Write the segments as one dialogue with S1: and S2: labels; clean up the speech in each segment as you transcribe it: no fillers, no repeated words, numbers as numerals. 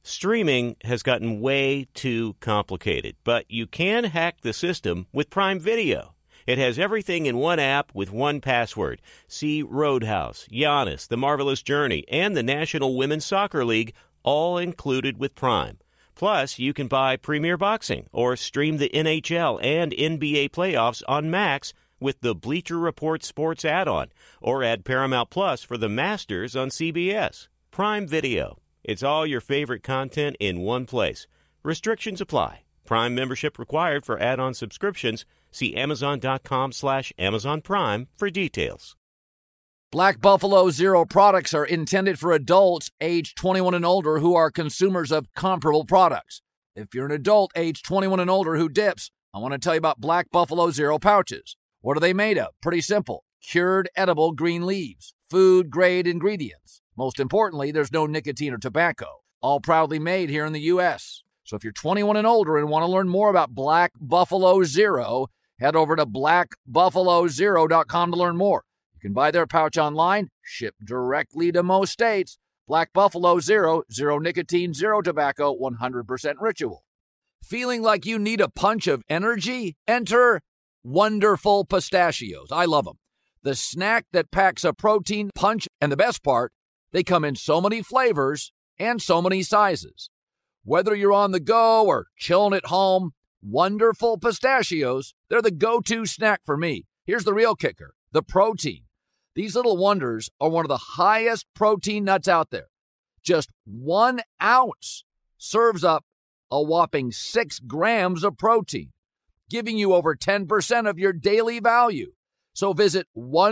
S1: Streaming has gotten way too complicated, but you can hack the system with Prime Video. It has everything in one app with one password. See Roadhouse, Giannis, The Marvelous Journey, and the National Women's Soccer League, all included with Prime. Plus, you can buy Premier Boxing or stream the NHL and NBA playoffs on Max with the Bleacher Report Sports add-on, or add Paramount Plus for the Masters on CBS. Prime Video. It's all your favorite content in one place. Restrictions apply. Prime membership required for add-on subscriptions. See Amazon.com/Amazon Prime for details.
S2: Black Buffalo Zero products are intended for adults age 21 and older who are consumers of comparable products. If you're an adult age 21 and older who dips, I want to tell you about Black Buffalo Zero pouches. What are they made of? Pretty simple. Cured edible green leaves. Food-grade ingredients. Most importantly, there's no nicotine or tobacco. All proudly made here in the U.S. So if you're 21 and older and want to learn more about Black Buffalo Zero, head over to blackbuffalozero.com to learn more. You can buy their pouch online, shipped directly to most states. Black Buffalo Zero, zero nicotine, zero tobacco, 100% ritual. Feeling like you need a punch of energy? Enter Wonderful Pistachios. I love them. The snack that packs a protein punch, and the best part, they come in so many flavors and so many sizes. Whether you're on the go or chilling at home, Wonderful Pistachios, they're the go-to snack for me. Here's the real kicker, the protein. These little wonders are one of the highest protein nuts out there. Just 1 ounce serves up a whopping 6 grams of protein, giving you over 10% of your daily value. So visit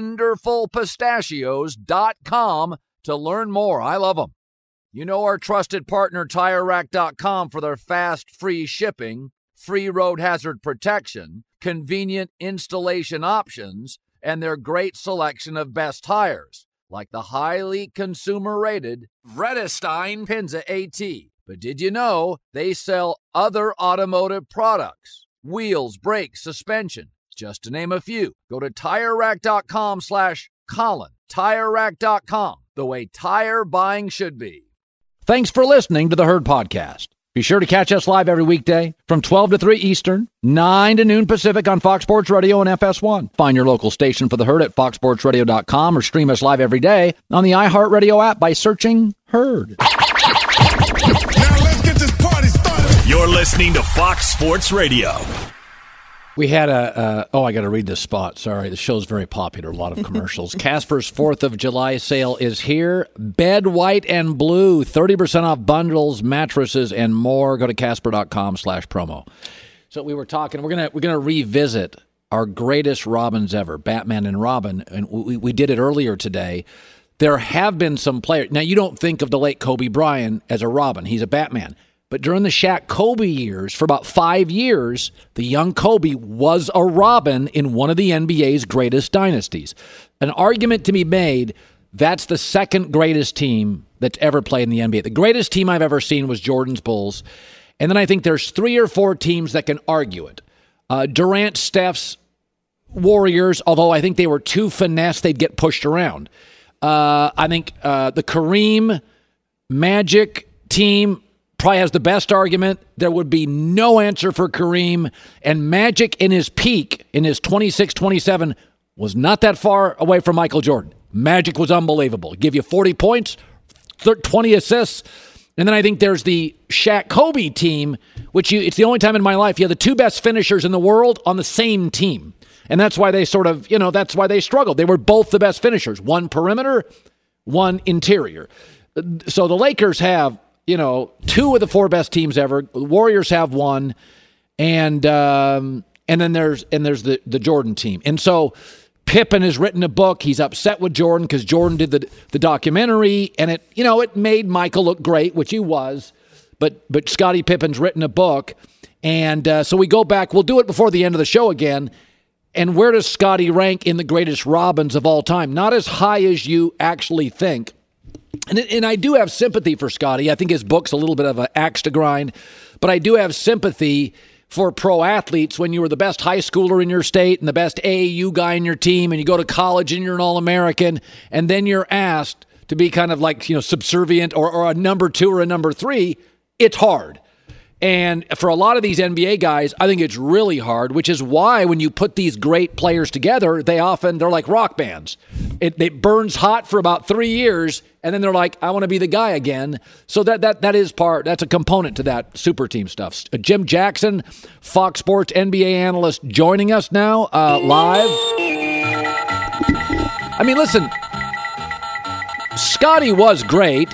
S2: wonderfulpistachios.com to learn more. I love them. You know our trusted partner, TireRack.com, for their fast, free shipping, free road hazard protection, convenient installation options, and their great selection of best tires, like the highly consumer-rated Vredestein Pinza AT. But did you know they sell other automotive products? Wheels, brakes, suspension, just to name a few. Go to TireRack.com/Colin. TireRack.com, the way tire buying should be. Thanks for listening to the Herd Podcast. Be sure to catch us live every weekday from 12 to 3 Eastern, 9 to noon Pacific on Fox Sports Radio and FS1. Find your local station for the Herd at foxsportsradio.com or stream us live every day on the iHeartRadio app by searching Herd.
S3: Now let's get this party started.
S4: You're listening to Fox Sports Radio.
S2: We had I got to read this spot. Sorry, the show's very popular. A lot of commercials. Casper's 4th of July sale is here. Bed white and blue, 30% off bundles, mattresses, and more. Go to casper.com/promo. So we were talking. We're gonna revisit our greatest Robins ever, Batman and Robin, and we did it earlier today. There have been some players. Now you don't think of the late Kobe Bryant as a Robin. He's a Batman. But during the Shaq Kobe years, for about 5 years, the young Kobe was a Robin in one of the NBA's greatest dynasties. An argument to be made, that's the second greatest team that's ever played in the NBA. The greatest team I've ever seen was Jordan's Bulls. And then I think there's 3 or 4 teams that can argue it. Durant, Steph's Warriors, although I think they were too finesse, they'd get pushed around. I think the Kareem Magic team probably has the best argument. There would be no answer for Kareem. And Magic in his peak, in his 26, 27, was not that far away from Michael Jordan. Magic was unbelievable. Give you 40 points, 20 assists. And then I think there's the Shaq-Kobe team, it's the only time in my life you have the 2 best finishers in the world on the same team. And that's why they that's why they struggled. They were both the best finishers. One perimeter, one interior. So the Lakers have 2 of the 4 best teams ever. The Warriors have 1, and then there's the Jordan team. And so Pippen has written a book. He's upset with Jordan because Jordan did the documentary, and it made Michael look great, which he was. But Scottie Pippen's written a book, and so we go back. We'll do it before the end of the show again. And where does Scottie rank in the greatest Robins of all time? Not as high as you actually think. And I do have sympathy for Scottie. I think his book's a little bit of an axe to grind. But I do have sympathy for pro athletes when you were the best high schooler in your state and the best AAU guy in your team, and you go to college and you're an All-American, and then you're asked to be kind of like, subservient or a number 2 or a number 3. it's hard. And for a lot of these NBA guys, I think it's really hard, which is why when you put these great players together, they're like rock bands. It burns hot for about 3 years, and then they're like, I want to be the guy again. So that's a component to that super team stuff. Jim Jackson, Fox Sports NBA analyst, joining us now live. I mean, listen, Scotty was great.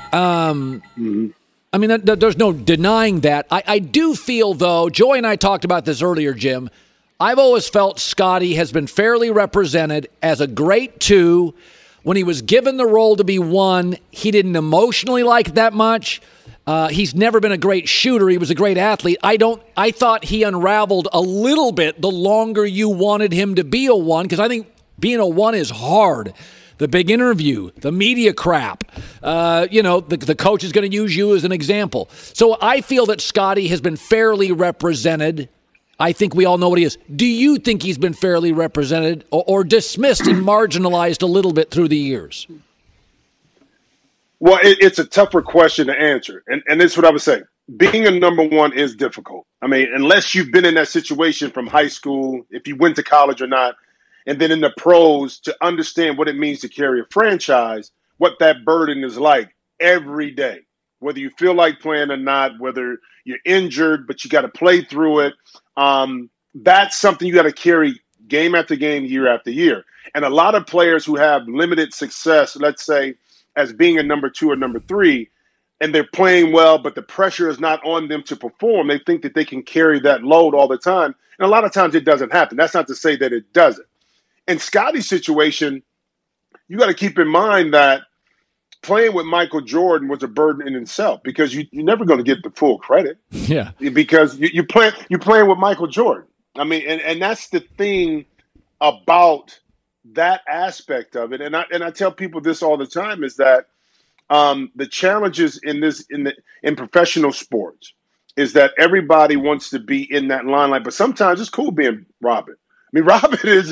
S2: I mean, there's no denying that. I do feel, though, Joy and I talked about this earlier, Jim. I've always felt Scotty has been fairly represented as a great 2. When he was given the role to be 1, he didn't emotionally like it that much. He's never been a great shooter. He was a great athlete. I thought he unraveled a little bit the longer you wanted him to be a 1, because I think being a 1 is hard. The big interview, the media crap, the coach is going to use you as an example. So I feel that Scotty has been fairly represented. I think we all know what he is. Do you think he's been fairly represented or dismissed and marginalized a little bit through the years?
S5: Well, it's a tougher question to answer. And this is what I would say. Being a number 1 is difficult. I mean, unless you've been in that situation from high school, if you went to college or not, and then in the pros, to understand what it means to carry a franchise, what that burden is like every day, whether you feel like playing or not, whether you're injured, but you got to play through it. That's something you got to carry game after game, year after year. And a lot of players who have limited success, let's say, as being a number 2 or number 3, and they're playing well, but the pressure is not on them to perform. They think that they can carry that load all the time. And a lot of times it doesn't happen. That's not to say that it doesn't. In Scotty's situation, you got to keep in mind that playing with Michael Jordan was a burden in itself, because you're never going to get the full credit.
S2: Yeah,
S5: because you're playing with Michael Jordan. I mean, and that's the thing about that aspect of it. And I tell people this all the time, is that the challenges in professional sports is that everybody wants to be in that limelight, but sometimes it's cool being Robin. I mean, Robin is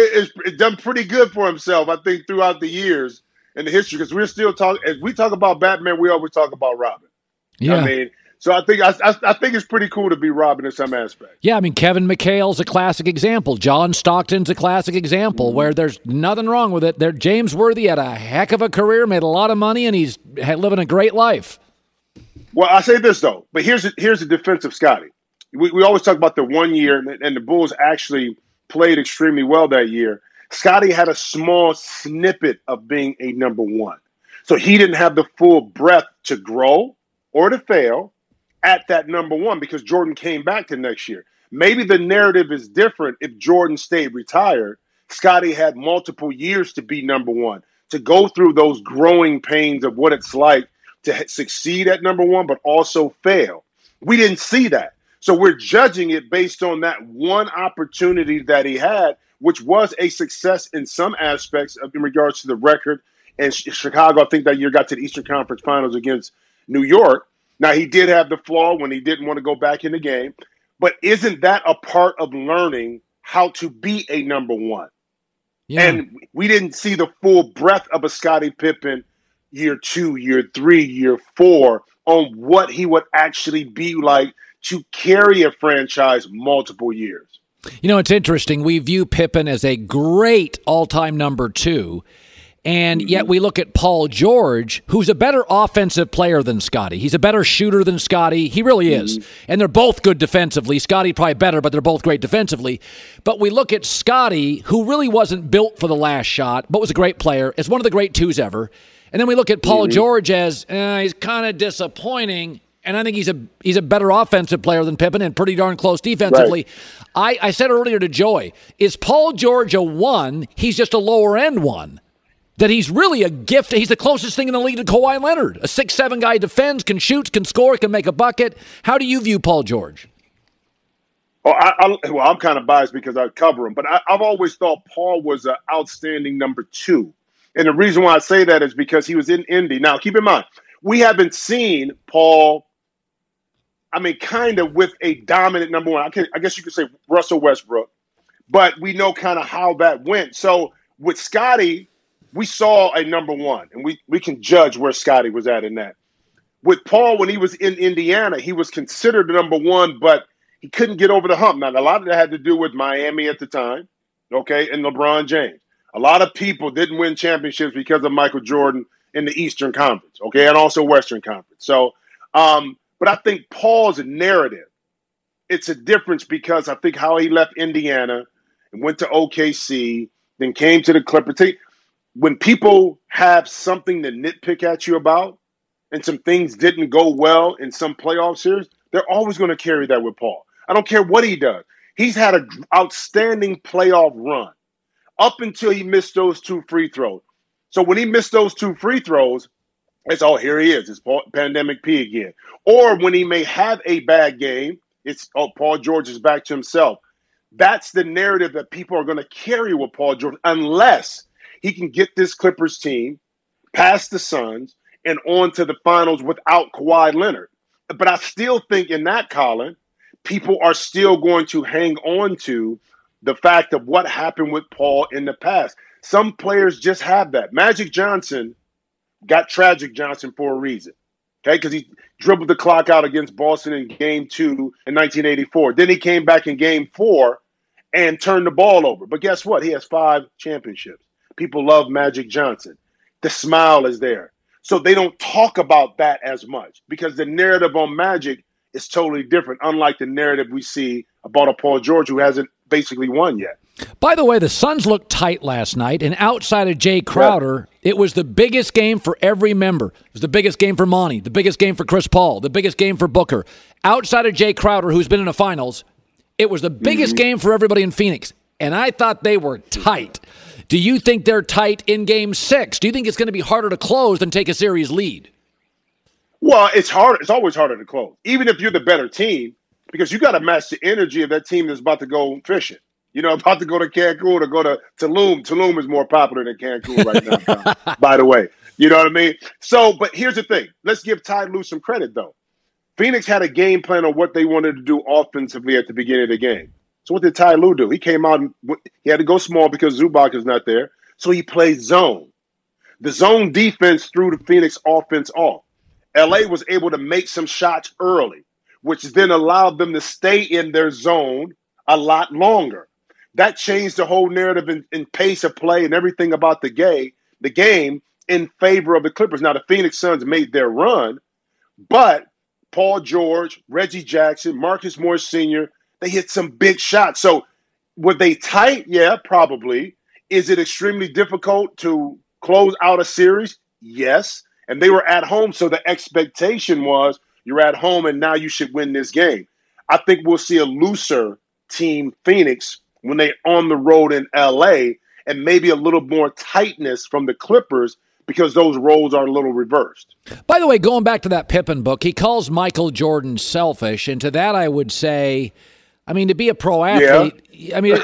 S5: done pretty good for himself, I think, throughout the years in the history, because we're still talking. As we talk about Batman, we always talk about Robin.
S2: Yeah.
S5: I mean, so I think it's pretty cool to be Robin in some aspect.
S2: Yeah, I mean, Kevin McHale's a classic example. John Stockton's a classic example where there's nothing wrong with it. James Worthy had a heck of a career, made a lot of money, and he's living a great life.
S5: Well, I say this, though, but here's the defense of Scotty. We always talk about the 1 year, and the Bulls actually played extremely well that year. Scotty had a small snippet of being a number 1. So he didn't have the full breadth to grow or to fail at that number 1, because Jordan came back the next year. Maybe the narrative is different if Jordan stayed retired. Scotty had multiple years to be number 1, to go through those growing pains of what it's like to succeed at number 1, but also fail. We didn't see that. So we're judging it based on that one opportunity that he had, which was a success in some aspects in regards to the record. And Chicago, I think that year, got to the Eastern Conference Finals against New York. Now, he did have the flaw when he didn't want to go back in the game. But isn't that a part of learning how to be a number 1? Yeah. And we didn't see the full breadth of a Scottie Pippen year 2, year 3, year 4 on what he would actually be like to carry a franchise multiple years.
S2: You know, it's interesting. We view Pippen as a great all-time number 2, and yet we look at Paul George, who's a better offensive player than Scotty. He's a better shooter than Scotty. He really is. And they're both good defensively. Scotty probably better, but they're both great defensively. But we look at Scotty, who really wasn't built for the last shot, but was a great player, as one of the great 2s ever. And then we look at Paul George as he's kind of disappointing. And I think he's a better offensive player than Pippen and pretty darn close defensively. Right. I said earlier to Joy, is Paul George a 1? He's just a lower-end 1. That he's really a gift. He's the closest thing in the league to Kawhi Leonard. A 6'7" guy defends, can shoot, can score, can make a bucket. How do you view Paul George?
S5: Well, I'm kind of biased because I cover him. But I've always thought Paul was an outstanding number 2. And the reason why I say that is because he was in Indy. Now, keep in mind, we haven't seen Paul – kind of with a dominant number 1. I guess you could say Russell Westbrook, but we know kind of how that went. So with Scotty, we saw a number 1, and we can judge where Scotty was at in that. With Paul, when he was in Indiana, he was considered the number one, but he couldn't get over the hump. Now, a lot of that had to do with Miami at the time, okay, and LeBron James. A lot of people didn't win championships because of Michael Jordan in the Eastern Conference, okay, and also Western Conference. So, but I think Paul's narrative, it's a difference because I think how he left Indiana and went to OKC, then came to the Clippers. When people have something to nitpick at you about and some things didn't go well in some playoff series, they're always going to carry that with Paul. I don't care what he does. He's had an outstanding playoff run up until he missed those 2 free throws. So when he missed those 2 free throws, it's, oh, here he is. It's Pandemic P again. Or when he may have a bad game, it's, oh, Paul George is back to himself. That's the narrative that people are going to carry with Paul George unless he can get this Clippers team past the Suns and on to the finals without Kawhi Leonard. But I still think in that, Colin, people are still going to hang on to the fact of what happened with Paul in the past. Some players just have that. Magic Johnson got Tragic Johnson for a reason, okay? Because he dribbled the clock out against Boston in Game 2 in 1984. Then he came back in Game 4 and turned the ball over. But guess what? He has 5 championships. People love Magic Johnson. The smile is there. So they don't talk about that as much because the narrative on Magic is totally different, unlike the narrative we see about a Paul George who hasn't basically won yet.
S2: By the way, the Suns looked tight last night, and outside of Jay Crowder, it was the biggest game for every member. It was the biggest game for Monty, the biggest game for Chris Paul, the biggest game for Booker. Outside of Jay Crowder, who's been in the finals, it was the biggest game for everybody in Phoenix, and I thought they were tight. Do you think they're tight in Game 6? Do you think it's going to be harder to close than take a series lead?
S5: Well, it's hard. It's always harder to close, even if you're the better team, because you got to match the energy of that team that's about to go fishing. You know, about to go to Cancun or go to Tulum. Tulum is more popular than Cancun right now, by the way. You know what I mean? So, but here's the thing. Let's give Ty Lue some credit, though. Phoenix had a game plan on what they wanted to do offensively at the beginning of the game. So what did Ty Lue do? He came out and he had to go small because Zubac is not there. So he played zone. The zone defense threw the Phoenix offense off. LA was able to make some shots early, which then allowed them to stay in their zone a lot longer. That changed the whole narrative and pace of play and everything about the game in favor of the Clippers. Now, the Phoenix Suns made their run, but Paul George, Reggie Jackson, Marcus Morris Sr., they hit some big shots. So were they tight? Yeah, probably. Is it extremely difficult to close out a series? Yes. And they were at home, so the expectation was you're at home and now you should win this game. I think we'll see a looser team, Phoenix, when they're on the road in L.A., and maybe a little more tightness from the Clippers because those roles are a little reversed.
S2: By the way, going back to that Pippen book, he calls Michael Jordan selfish, and to that I would say, I mean, to be a pro athlete, I mean,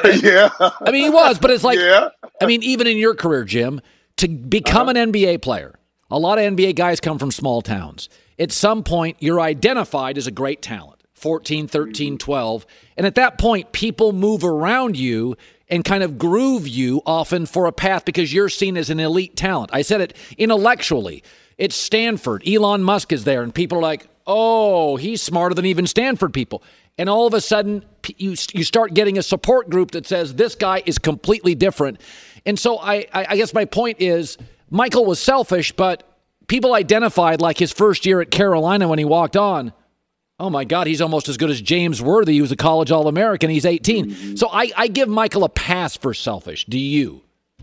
S2: I mean, he was, but it's like, I mean, even in your career, Jim, to become an NBA player, a lot of NBA guys come from small towns. At some point, you're identified as a great talent, 14, 13, 12, and at that point, people move around you and kind of groove you often for a path because you're seen as an elite talent. I said it intellectually. It's Stanford. Elon Musk is there, and people are like, oh, he's smarter than even Stanford people. And all of a sudden, you start getting a support group that says this guy is completely different. And so I guess my point is Michael was selfish, but people identified like his first year at Carolina when he walked on, oh, my God, he's almost as good as James Worthy, who's a college All-American. He's 18. So I give Michael a pass for selfish. Do you?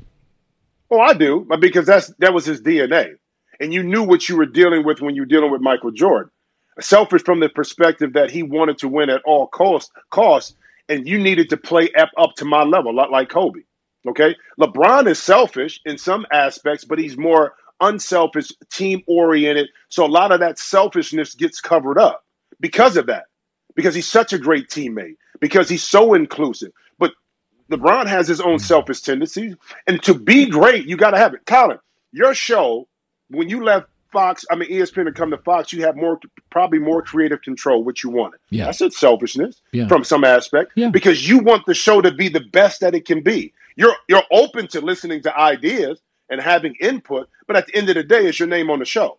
S5: Oh, I do, because that was his DNA. And you knew what you were dealing with when you were dealing with Michael Jordan. Selfish from the perspective that he wanted to win at all costs, and you needed to play up to my level, like Kobe. Okay? LeBron is selfish in some aspects, but he's more unselfish, team-oriented. So a lot of that selfishness gets covered up because of that, because he's such a great teammate, because he's so inclusive. But LeBron has his own selfish tendencies, and to be great, you got to have it. Colin, your show, when you left ESPN to come to Fox, you have probably more creative control, what you wanted.
S2: Yeah.
S5: That's its selfishness from some aspect, because you want the show to be the best that it can be. You're open to listening to ideas and having input, but at the end of the day, it's your name on the show.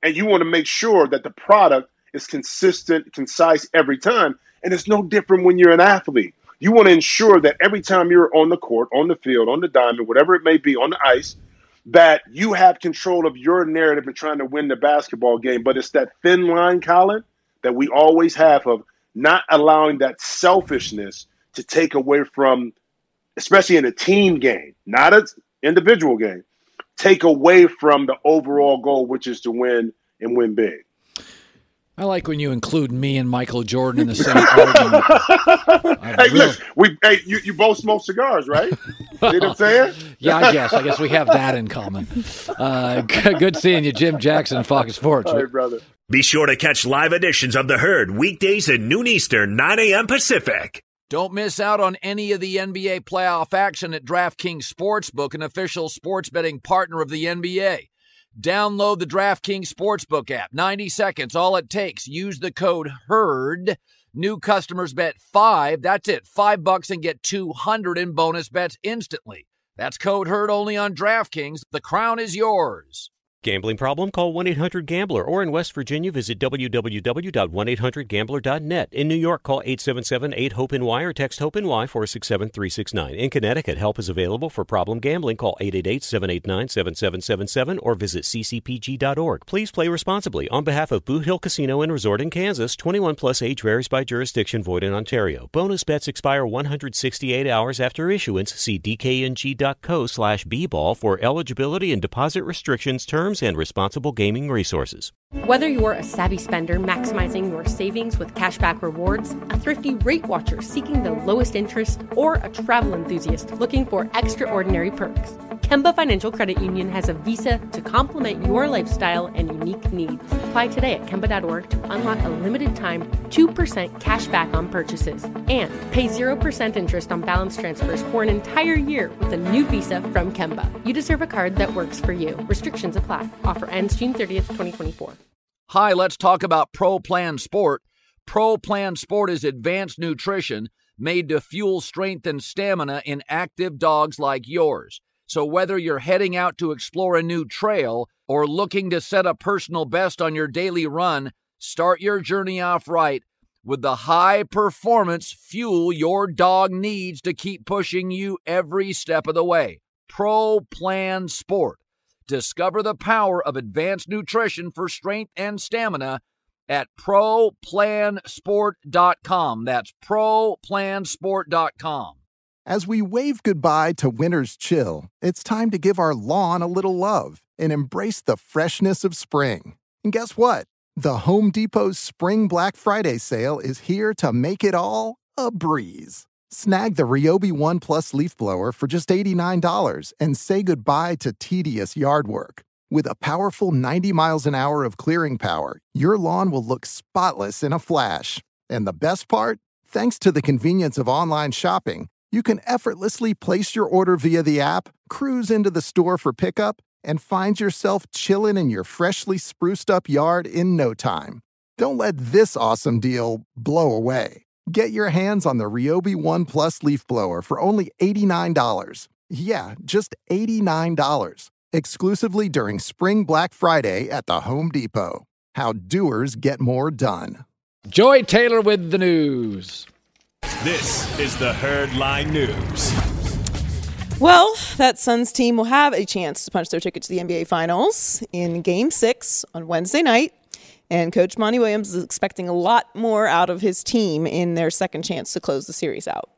S5: And you want to make sure that the product is consistent, concise every time. And it's no different when you're an athlete. You want to ensure that every time you're on the court, on the field, on the diamond, whatever it may be, on the ice, that you have control of your narrative and trying to win the basketball game. But it's that thin line, Colin, that we always have of not allowing that selfishness to take away from, especially in a team game, not an individual game, take away from the overall goal, which is to win and win big.
S2: I like when you include me and Michael Jordan in the same argument.
S5: Hey, look, you both smoke cigars, right? See what I'm saying?
S2: Yeah, I guess we have that in common. Good seeing you, Jim Jackson, Fox Sports.
S5: All right, brother.
S4: Be sure to catch live editions of The Herd weekdays at noon Eastern, 9 a.m. Pacific.
S2: Don't miss out on any of the NBA playoff action at DraftKings Sportsbook, an official sports betting partner of the NBA. Download the DraftKings Sportsbook app. 90 seconds, all it takes. Use the code HERD. New customers bet $5. That's it, $5 and get $200 in bonus bets instantly. That's code HERD only on DraftKings. The crown is yours.
S1: Gambling problem? Call 1-800-GAMBLER. Or in West Virginia, visit www.1800gambler.net. In New York, call 877-8-HOPE-NY or text HOPE-NY 467-369. In Connecticut, help is available for problem gambling. Call 888-789-7777 or visit ccpg.org. Please play responsibly. On behalf of Boot Hill Casino and Resort in Kansas, 21 plus age varies by jurisdiction, void in Ontario. Bonus bets expire 168 hours after issuance. See dkng.co/bball for eligibility and deposit restrictions, terms, and responsible gaming resources.
S6: Whether you're a savvy spender maximizing your savings with cashback rewards, a thrifty rate watcher seeking the lowest interest, or a travel enthusiast looking for extraordinary perks, Kemba Financial Credit Union has a visa to complement your lifestyle and unique needs. Apply today at Kemba.org to unlock a limited-time 2% cash back on purchases and pay 0% interest on balance transfers for an entire year with a new visa from Kemba. You deserve a card that works for you. Restrictions apply. Offer ends June 30th, 2024.
S2: Hi, let's talk about Pro Plan Sport. Pro Plan Sport is advanced nutrition made to fuel strength and stamina in active dogs like yours. So whether you're heading out to explore a new trail or looking to set a personal best on your daily run, start your journey off right with the high-performance fuel your dog needs to keep pushing you every step of the way. Pro Plan Sport. Discover the power of advanced nutrition for strength and stamina at ProPlansport.com. That's ProPlansport.com.
S7: As we wave goodbye to winter's chill, it's time to give our lawn a little love and embrace the freshness of spring. And guess what? The Home Depot's Spring Black Friday sale is here to make it all a breeze. Snag the Ryobi One Plus leaf blower for just $89 and say goodbye to tedious yard work. With a powerful 90 miles an hour of clearing power, your lawn will look spotless in a flash. And the best part? Thanks to the convenience of online shopping, you can effortlessly place your order via the app, cruise into the store for pickup, and find yourself chilling in your freshly spruced up yard in no time. Don't let this awesome deal blow away. Get your hands on the Ryobi One Plus leaf blower for only $89. Yeah, just $89. Exclusively during Spring Black Friday at the Home Depot. How doers get more done.
S2: Joy Taylor with the news.
S4: This is the Herd Line News.
S8: Well, that Suns team will have a chance to punch their ticket to the NBA Finals in Game 6 on Wednesday night. And Coach Monty Williams is expecting a lot more out of his team in their second chance to close the series out.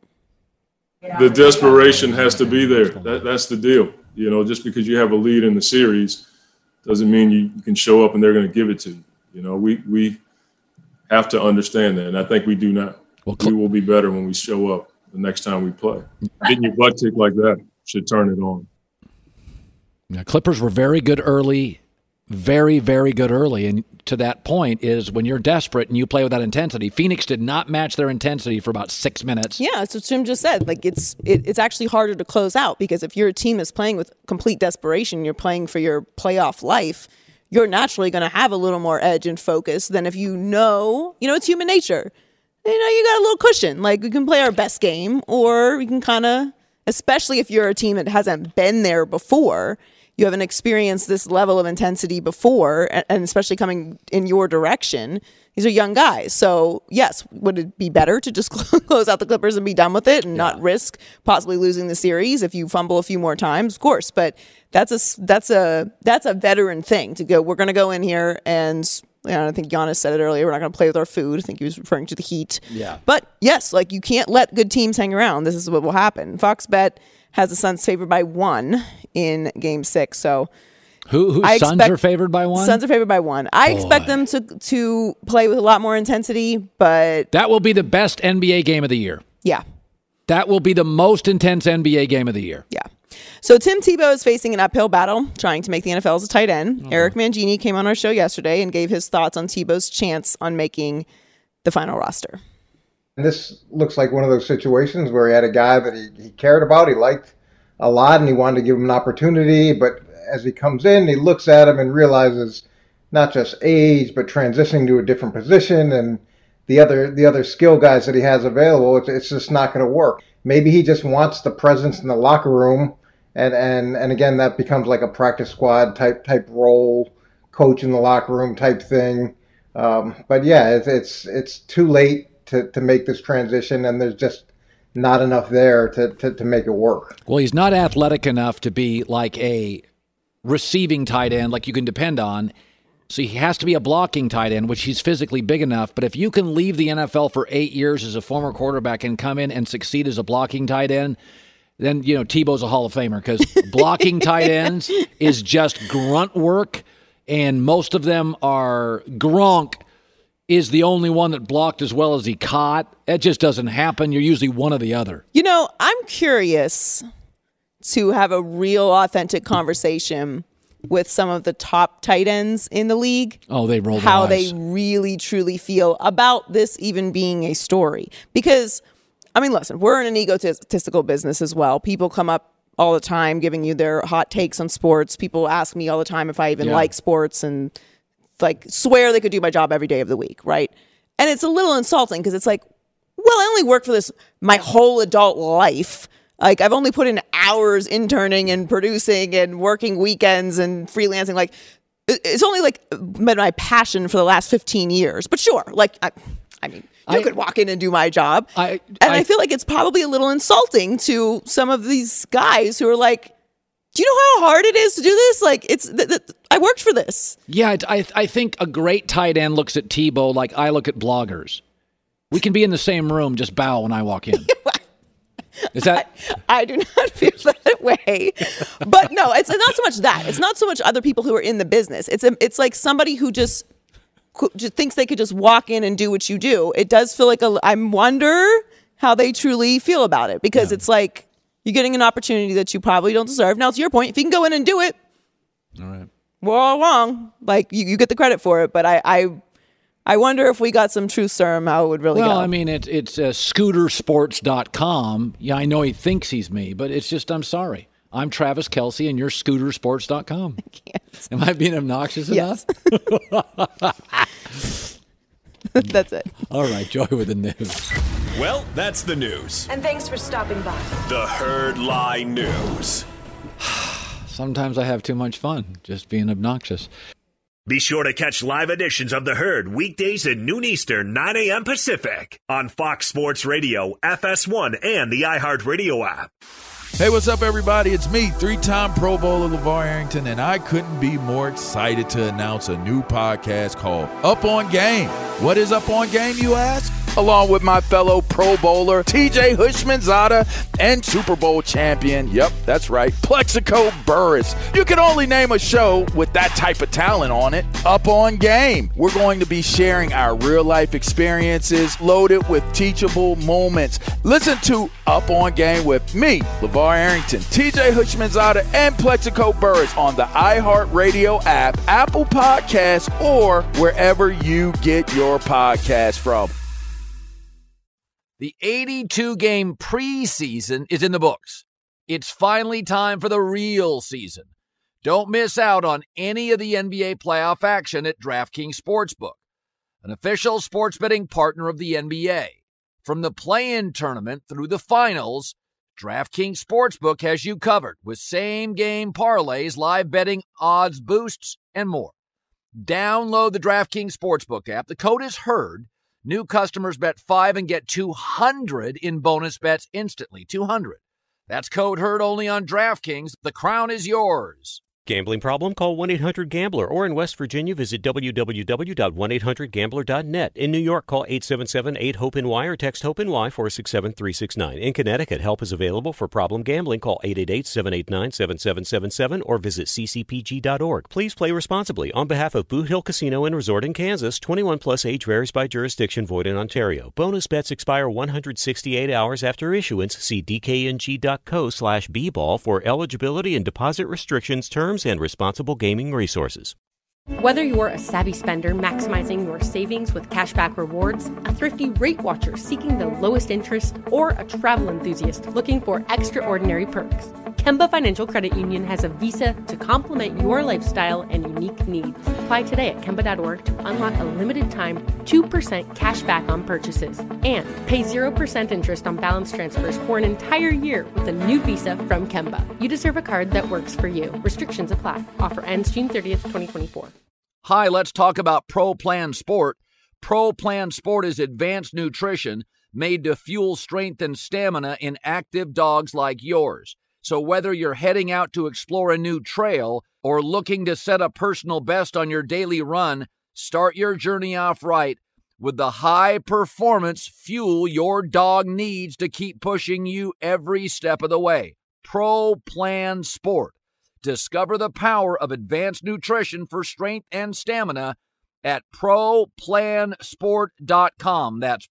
S9: The desperation has to be there. That's the deal. You know, just because you have a lead in the series doesn't mean you can show up and they're going to give it to you. You know, we have to understand that, and I think we do now. We will be better when we show up the next time we play. Getting your butt kicked like that should turn it on.
S2: Yeah, Clippers were very good early, very, very good early. And to that point is when you're desperate and you play with that intensity. Phoenix did not match their intensity for about 6 minutes.
S8: Yeah, that's what Jim just said. Like it's actually harder to close out because if your team is playing with complete desperation, you're playing for your playoff life, you're naturally going to have a little more edge and focus than if you know it's human nature. You got a little cushion. Like, we can play our best game, or we can kind of, especially if you're a team that hasn't been there before, you haven't experienced this level of intensity before, and especially coming in your direction. These are young guys. So, yes, would it be better to just close out the Clippers and be done with it and not risk possibly losing the series if you fumble a few more times? Of course, but that's a veteran thing to go. We're going to go in here and I think Giannis said it earlier. We're not going to play with our food. I think he was referring to the Heat.
S2: Yeah.
S8: But yes, like you can't let good teams hang around. This is what will happen. Fox Bet has the Suns favored by 1 in Game 6. So
S2: who Suns are favored by 1?
S8: Suns are favored by 1. I expect them to play with a lot more intensity, but
S2: that will be the best NBA game of the year.
S8: Yeah.
S2: That will be the most intense NBA game of the year.
S8: Yeah. So Tim Tebow is facing an uphill battle trying to make the NFL as a tight end. Eric Mangini came on our show yesterday and gave his thoughts on Tebow's chance on making the final roster.
S10: This looks like one of those situations where he had a guy that he cared about, he liked a lot, and he wanted to give him an opportunity. But as he comes in, he looks at him and realizes not just age, but transitioning to a different position and the other skill guys that he has available, it's just not going to work. Maybe he just wants the presence in the locker room, and again, that becomes like a practice squad type role, coach in the locker room type thing. But yeah, it's too late to make this transition, and there's just not enough there to make it work.
S2: Well, he's not athletic enough to be like a receiving tight end like you can depend on. So he has to be a blocking tight end, which he's physically big enough. But if you can leave the NFL for 8 years as a former quarterback and come in and succeed as a blocking tight end, then, Tebow's a Hall of Famer, because blocking tight ends is just grunt work, and most of them are Gronk is the only one that blocked as well as he caught. It just doesn't happen. You're usually one or the other.
S8: I'm curious to have a real authentic conversation with some of the top tight ends in the league.
S2: Oh, they roll
S8: how
S2: their eyes.
S8: They really, truly feel about this even being a story. Because, listen, we're in an egotistical business as well. People come up all the time giving you their hot takes on sports. People ask me all the time if I even like sports and swear they could do my job every day of the week, right? And it's a little insulting because it's like, well, I only worked for this my whole adult life. I've only put in hours interning and producing and working weekends and freelancing. It's only been my passion for the last 15 years. But sure, you could walk in and do my job. I feel like it's probably a little insulting to some of these guys who are like, do you know how hard it is to do this? I worked for this.
S2: Yeah, I think a great tight end looks at Tebow like I look at bloggers. We can be in the same room, just bow when I walk in. Is that?
S8: I do not feel that way. But no, it's not so much that. It's not so much other people who are in the business. It's like somebody who just thinks they could just walk in and do what you do. It does feel like I wonder how they truly feel about it, because it's like you're getting an opportunity that you probably don't deserve. Now, to your point, if you can go in and do it,
S2: all right,
S8: we're all wrong. You get the credit for it, but I wonder if we got some truth serum, how it would really go.
S2: Well, it's scootersports.com. Yeah, I know he thinks he's me, but it's just, I'm sorry. I'm Travis Kelce, and you're scootersports.com.
S8: I can't.
S2: Am I being obnoxious
S8: enough? That's it.
S2: All right, Joy with the news.
S4: Well, that's the news.
S11: And thanks for stopping by.
S4: The Herd Lie News.
S2: Sometimes I have too much fun just being obnoxious.
S4: Be sure to catch live editions of The Herd weekdays at noon Eastern, 9 a.m. Pacific on Fox Sports Radio, FS1, and the iHeartRadio app.
S12: Hey, what's up, everybody? It's me, 3-time Pro Bowler LeVar Arrington, and I couldn't be more excited to announce a new podcast called Up On Game. What is Up On Game, you ask? Along with my fellow Pro Bowler, TJ Hushmanzada, and Super Bowl champion, yep, that's right, Plexico Burress. You can only name a show with that type of talent on it. Up On Game. We're going to be sharing our real-life experiences loaded with teachable moments. Listen to Up On Game with me, LeVar Arrington, TJ Hushmanzada, and Plexico Burress on the iHeartRadio app, Apple Podcasts, or wherever you get your podcasts from.
S2: The 82-game preseason is in the books. It's finally time for the real season. Don't miss out on any of the NBA playoff action at DraftKings Sportsbook, an official sports betting partner of the NBA. From the play-in tournament through the finals, DraftKings Sportsbook has you covered with same-game parlays, live betting, odds boosts, and more. Download the DraftKings Sportsbook app. The code is HERD. New customers bet $5 and get $200 in bonus bets instantly. $200. That's code HERD only on DraftKings. The crown is yours.
S1: Gambling problem? Call 1-800-GAMBLER. Or in West Virginia, visit www.1800gambler.net. In New York, call 877-8-HOPE-NY or text HOPE-NY 467-369. In Connecticut, help is available for problem gambling. Call 888-789-7777 or visit ccpg.org. Please play responsibly. On behalf of Boot Hill Casino and Resort in Kansas, 21 plus age varies by jurisdiction, void in Ontario. Bonus bets expire 168 hours after issuance. See dkng.co/bball for eligibility and deposit restrictions, terms, and responsible gaming resources.
S6: Whether you're a savvy spender maximizing your savings with cashback rewards, a thrifty rate watcher seeking the lowest interest, or a travel enthusiast looking for extraordinary perks, Kemba Financial Credit Union has a visa to complement your lifestyle and unique needs. Apply today at Kemba.org to unlock a limited-time 2% cash back on purchases and pay 0% interest on balance transfers for an entire year with a new visa from Kemba. You deserve a card that works for you. Restrictions apply. Offer ends June 30th, 2024.
S2: Hi, let's talk about Pro Plan Sport. Pro Plan Sport is advanced nutrition made to fuel strength and stamina in active dogs like yours. So whether you're heading out to explore a new trail or looking to set a personal best on your daily run, start your journey off right with the high-performance fuel your dog needs to keep pushing you every step of the way. Pro Plan Sport. Discover the power of advanced nutrition for strength and stamina at ProPlansport.com. That's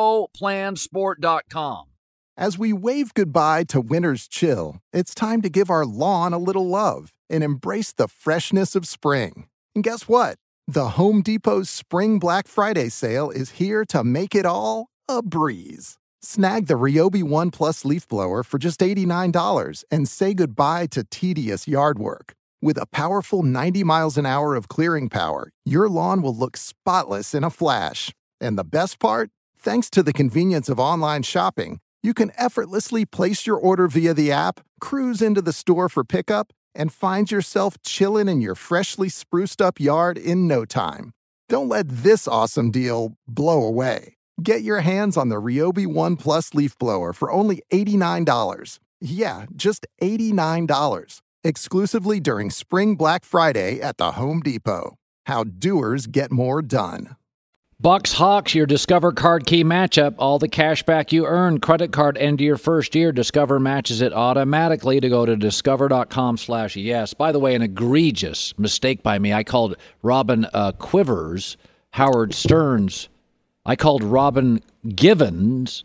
S2: ProPlansport.com.
S7: As we wave goodbye to winter's chill, it's time to give our lawn a little love and embrace the freshness of spring. And guess what? The Home Depot's Spring Black Friday sale is here to make it all a breeze. Snag the Ryobi One Plus leaf blower for just $89 and say goodbye to tedious yard work. With a powerful 90 miles an hour of clearing power, your lawn will look spotless in a flash. And the best part? Thanks to the convenience of online shopping, you can effortlessly place your order via the app, cruise into the store for pickup, and find yourself chilling in your freshly spruced up yard in no time. Don't let this awesome deal blow away. Get your hands on the Ryobi One Plus leaf blower for only $89. Yeah, just $89. Exclusively during Spring Black Friday at the Home Depot. How doers get more done.
S2: Bucks Hawks, your Discover Card Key matchup. All the cash back you earn, credit card end of your first year. Discover matches it automatically to go to discover.com/yes. By the way, an egregious mistake by me. I called Robin Quivers, Howard Stern's. I called Robin Quivers,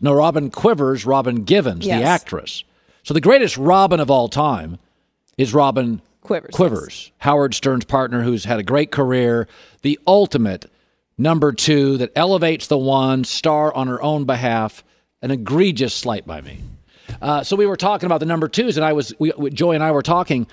S2: Robin Givens, yes, the actress. So the greatest Robin of all time is Robin Quivers, yes, Howard Stern's partner, who's had a great career, the ultimate number two that elevates the one, star on her own behalf. An egregious slight by me. So we were talking about the number twos, and Joy and I were talking.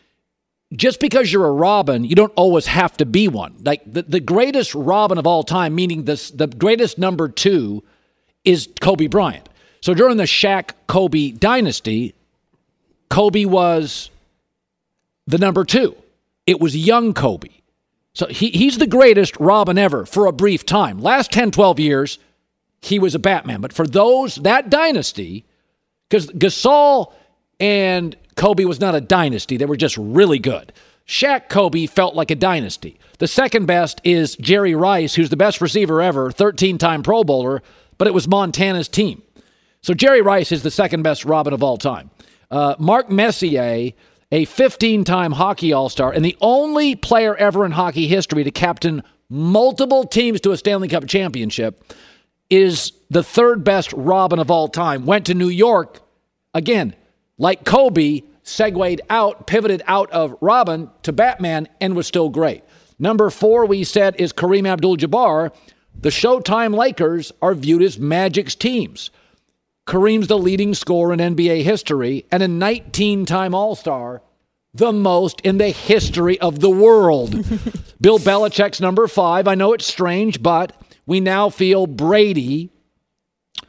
S2: Just because you're a Robin, you don't always have to be one. Like the greatest Robin of all time, meaning the greatest number two, is Kobe Bryant. So during the Shaq-Kobe dynasty, Kobe was the number two. It was young Kobe. So he's the greatest Robin ever for a brief time. Last 10, 12 years, he was a Batman. But for that dynasty, because Gasol and Kobe was not a dynasty. They were just really good. Shaq Kobe felt like a dynasty. The second best is Jerry Rice, who's the best receiver ever, 13-time Pro Bowler, but it was Montana's team. So Jerry Rice is the second best Robin of all time. Mark Messier, a 15-time hockey all-star, and the only player ever in hockey history to captain multiple teams to a Stanley Cup championship, is the third best Robin of all time. Went to New York, again, like Kobe, pivoted out of Robin to Batman, and was still great. Number 4, we said, is Kareem Abdul-Jabbar. The Showtime Lakers are viewed as Magic's teams. Kareem's the leading scorer in NBA history and a 19-time All-Star, the most in the history of the world. Bill Belichick's number 5. I know it's strange, but we now feel Brady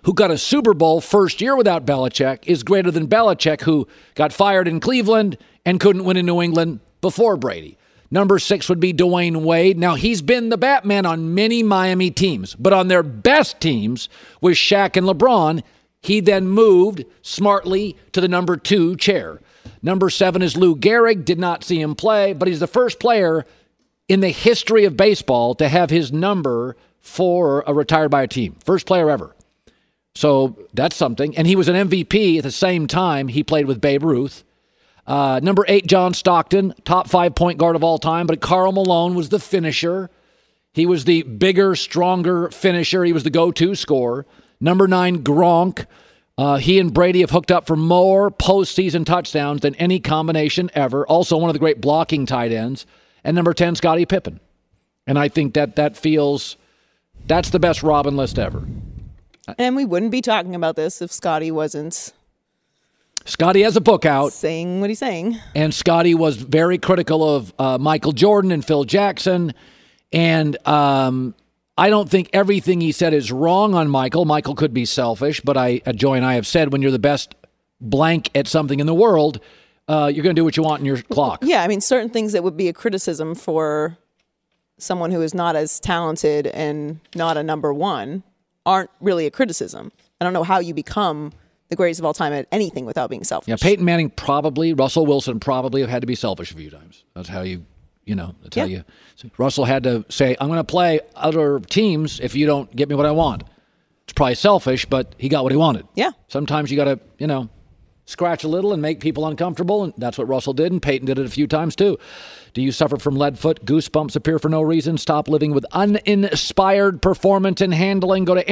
S2: who got a Super Bowl first year without Belichick, is greater than Belichick, who got fired in Cleveland and couldn't win in New England before Brady. Number 6 would be Dwayne Wade. Now, he's been the Batman on many Miami teams, but on their best teams with Shaq and LeBron, he then moved smartly to the number 2 chair. Number 7 is Lou Gehrig. Did not see him play, but he's the first player in the history of baseball to have his number 4 retired by a team. First player ever. So that's something. And he was an MVP at the same time he played with Babe Ruth. Number 8, John Stockton, top 5 point guard of all time, but Karl Malone was the finisher. He was the bigger, stronger finisher. He was the go-to scorer. Number 9, Gronk. He and Brady have hooked up for more postseason touchdowns than any combination ever. Also one of the great blocking tight ends. And number 10, Scottie Pippen. And I think that's the best Robin list ever.
S8: And we wouldn't be talking about this if Scottie wasn't.
S2: Scottie has a book out.
S8: Saying what he's saying.
S2: And Scottie was very critical of Michael Jordan and Phil Jackson. And I don't think everything he said is wrong on Michael. Michael could be selfish, but Joy and I have said when you're the best blank at something in the world, you're going to do what you want in your clock.
S8: Yeah, I mean, certain things that would be a criticism for someone who is not as talented and not a number 1 aren't really a criticism. I don't know how you become the greatest of all time at anything without being selfish.
S2: Yeah, Peyton Manning probably, Russell Wilson probably have had to be selfish a few times. That's how how you. Russell had to say, I'm going to play other teams if you don't get me what I want. It's probably selfish, but he got what he wanted.
S8: Yeah.
S2: Sometimes you got to, scratch a little and make people uncomfortable, and that's what Russell did, and Peyton did it a few times too. Do you suffer from lead foot? Goosebumps appear for no reason? Stop living with uninspired performance and handling. Go to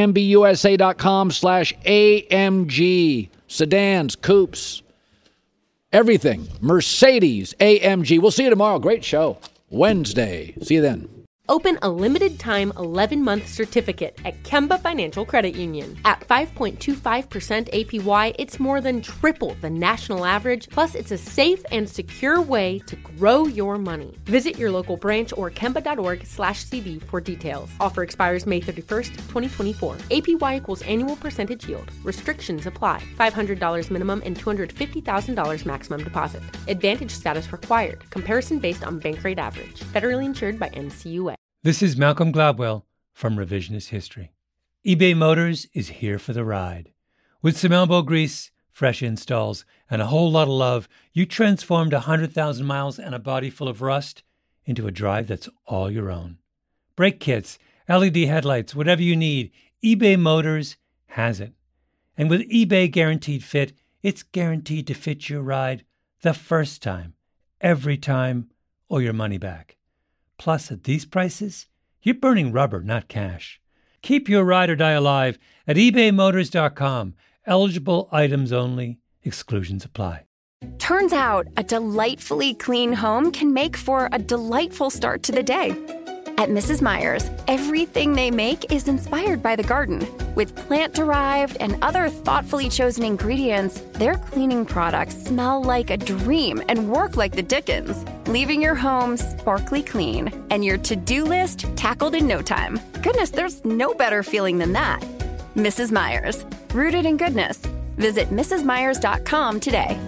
S2: MBUSA.com/AMG. Sedans, coupes, everything. Mercedes, AMG. We'll see you tomorrow. Great show. Wednesday. See you then.
S6: Open a limited-time 11-month certificate at Kemba Financial Credit Union. At 5.25% APY, it's more than triple the national average, plus it's a safe and secure way to grow your money. Visit your local branch or kemba.org/cb for details. Offer expires May 31st, 2024. APY equals annual percentage yield. Restrictions apply. $500 minimum and $250,000 maximum deposit. Advantage status required. Comparison based on bank rate average. Federally insured by NCUA.
S11: This is Malcolm Gladwell from Revisionist History. eBay Motors is here for the ride. With some elbow grease, fresh installs, and a whole lot of love, you transformed 100,000 miles and a body full of rust into a drive that's all your own. Brake kits, LED headlights, whatever you need, eBay Motors has it. And with eBay Guaranteed Fit, it's guaranteed to fit your ride the first time, every time, or your money back. Plus, at these prices, you're burning rubber, not cash. Keep your ride or die alive at ebaymotors.com. Eligible items only. Exclusions apply.
S13: Turns out, a delightfully clean home can make for a delightful start to the day. At Mrs. Meyer's, everything they make is inspired by the garden. With plant-derived and other thoughtfully chosen ingredients, their cleaning products smell like a dream and work like the Dickens, leaving your home sparkly clean and your to-do list tackled in no time. Goodness, there's no better feeling than that. Mrs. Meyer's, rooted in goodness. Visit mrsmeyers.com today.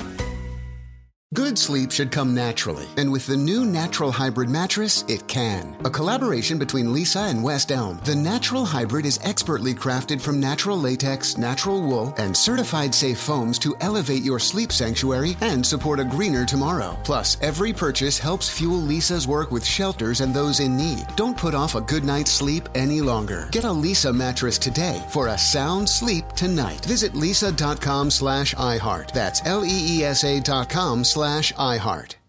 S14: Good sleep should come naturally, and with the new Natural Hybrid mattress, it can. A collaboration between Lisa and West Elm, the Natural Hybrid is expertly crafted from natural latex, natural wool, and certified safe foams to elevate your sleep sanctuary and support a greener tomorrow. Plus, every purchase helps fuel Lisa's work with shelters and those in need. Don't put off a good night's sleep any longer. Get a Lisa mattress today for a sound sleep tonight. Visit lisa.com/iHeart. That's LEESA.com/iHeart.